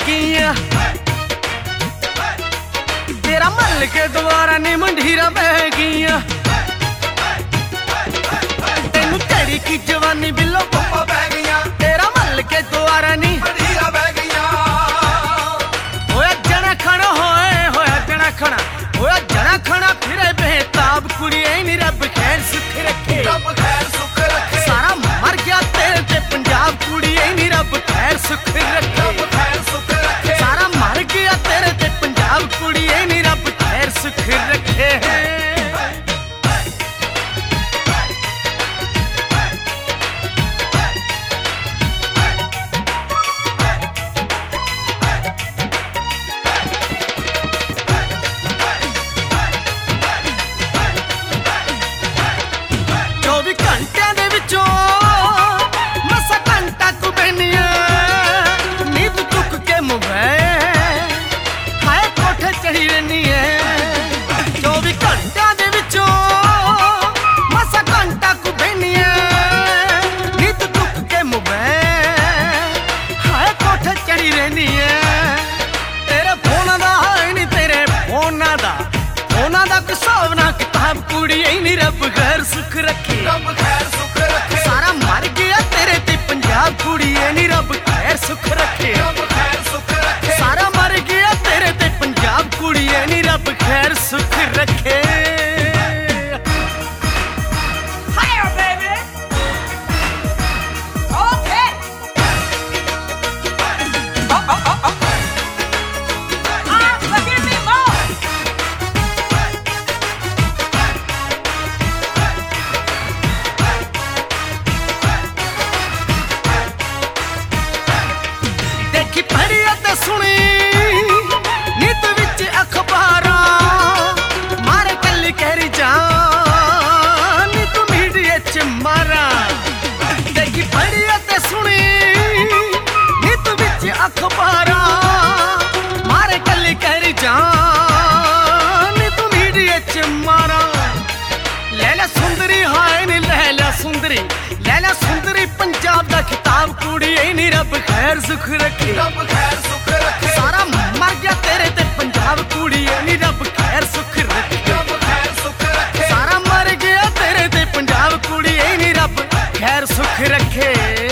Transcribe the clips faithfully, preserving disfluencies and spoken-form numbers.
गईया तेरा मल के दोबारा नी मंडीरा बह गईया तेनू तेरी की जवानी बिलो पप्पा बह गईया तेरा मल के दोबारा नी मंडीरा बह गईया होया जना खड़ा होए होया जना खड़ा होया जना खड़ा फिरे बेताब कुड़िए नी रब खैर सुख रखे रब खैर सुख रखे सारा मर गया तेरे ते पंजाब कुड़िए नी रब खैर सुख रखे रब खैर सुख रखे सारा मर गया तेरे ते पंजाब कुड़िए नी रब खैर सुख रखे चौबी घंटिया दे विचों मसा घंटा तू बहनिया नींद चुक के मोबाइल हाय कोठे चढ़ी रहनी है चौबी घंटिया दे विचों मसा घंटा तू बहनिया नींद चुक के मोबाइल हाय कोठे चढ़ी रहनी है तेरे फोन दा है नी तेरे फोन दा फोन दा हिसाब ना किताब कुड़ी नी रब खैर सुख रखे रब खैर सुख रखे सारा मर गया तेरे ते पंजाब कुड़िए नी रब खैर सुख रखे रब खैर सुख रखे सारा मर गया तेरे ते पंजाब कुड़िए नी रब खैर सुख रखे Higher, baby. Okay. Oh, oh, oh, oh. Ah, but give me more. देखी पढ़ी ते सुनी नीत विच अखबारां मारे कल्ली कहरी जान नी तू मीडिया च मारा देखी पढ़ी ते सुनी नीत विच अखबारां मारे कल्ली कहरी जान नी तू मीडिया च मारा लैला सुंदरी हाय नी लैला सुंदरी लैला सुंदरी पंजाब दा खिताब कुड़ी नी रब खैर सुख रखे रब खैर सुख रखे सारा मर गया तेरे ते पंजाब कुड़ी नी रब खैर सुख रखे रब खैर सुख रखे सारा मर गया तेरे ते पंजाब कुड़ी नी रब खैर सुख रखे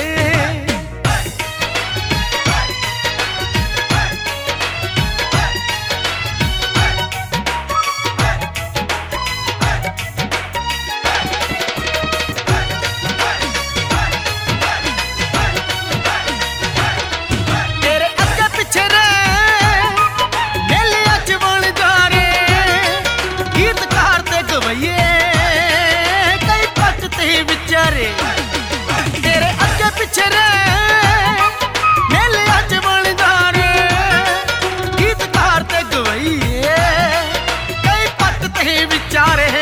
तेरे अगे पिछे रह मेलिया च बन जा रे गीतकार ते गवैये कई पकते विचारे तेरे अगे पिछे रह मेलिया च बन जा रे गीतकार ते गवैये कई पकते विचारे